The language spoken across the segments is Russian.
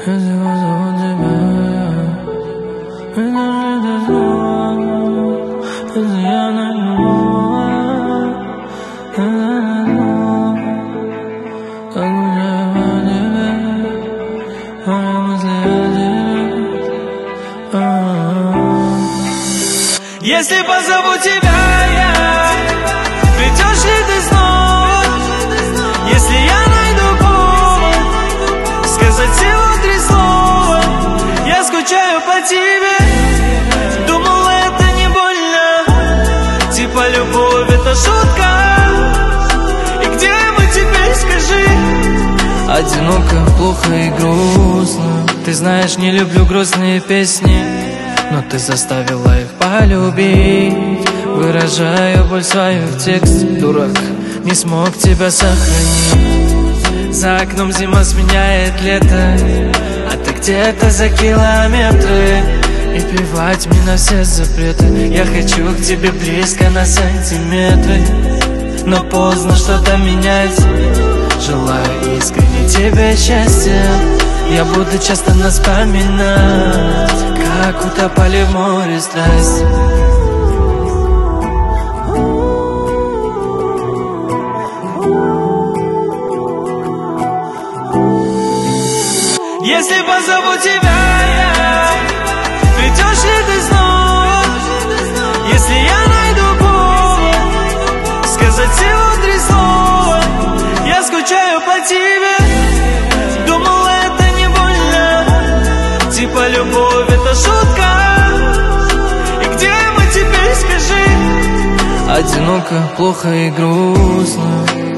Если позову тебя, если я найду, как уже по тебе, мои мысли о тебе. Если позову тебя я, придешь ли ты снова? Если я найду повод сказать всего 3 слова, я скучаю по тебе. Думал, это не больно, типа любовь это шутка. И где мы теперь, скажи? Одиноко, плохо и грустно. Ты знаешь, не люблю грустные песни, но ты заставила их полюбить. Выражаю боль свою в тексте. Дурак, не смог тебя сохранить. За окном зима сменяет лето, а ты где-то за километры. И плевать мне на все запреты. Я хочу к тебе близко на сантиметры, но поздно что-то менять. Желаю искренне тебе счастья. Я буду часто нас вспоминать, как утопали в море страсти. Если позову тебя я, придешь ли ты снова? Если я найду повод сказать всего 3 слова, я скучаю по тебе. Думал, это не больно, типа любовь это шутка. И где мы теперь, скажи? Одиноко, плохо и грустно.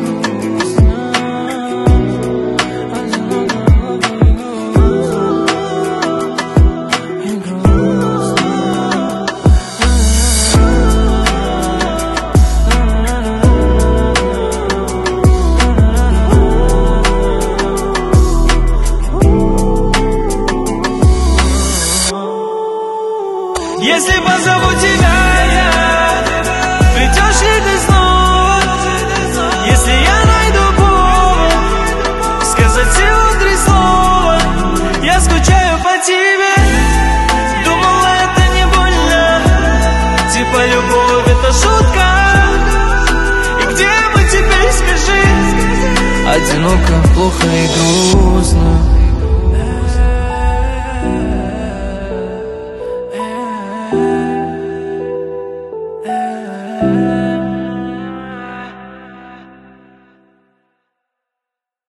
Если позову тебя я, придешь ли ты снова? Если я найду повод сказать всего 3 слова, я скучаю по тебе. Думал, это не больно, типа любовь это шутка. И где мы теперь, скажи? Одиноко, плохо и грустно.